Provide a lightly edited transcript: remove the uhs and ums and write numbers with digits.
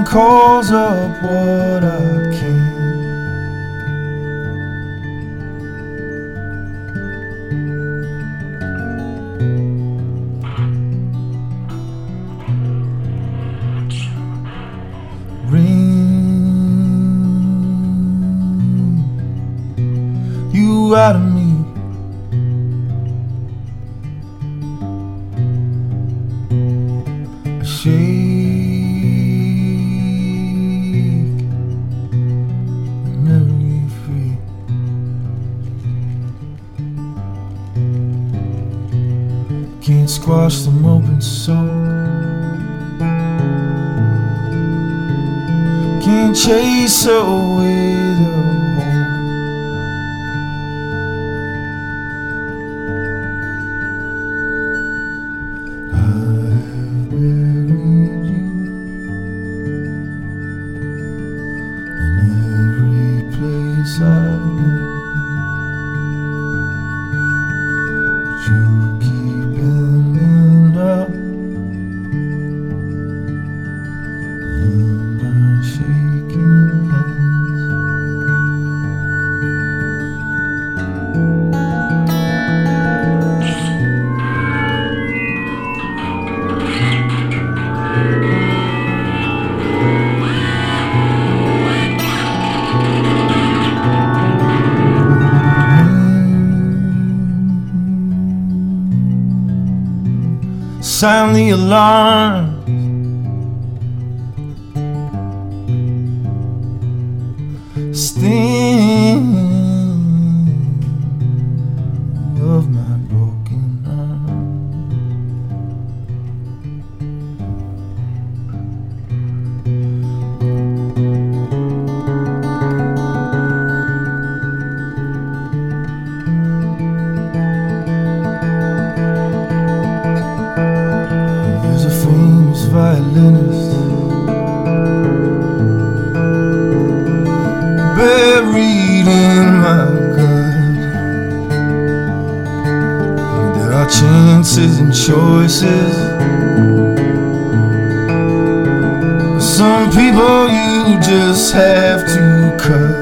calls up what I can. Ring you out of me. Shake the memory free. Can't squash them open soul. Can't chase away the hole. I've buried you in every place I've been, but you keep ending up in my shaking hands. Sound the alarm. Sting of my broken arm. There's a famous violinist buried in my gut. There are chances and choices. Some people you just have to cut.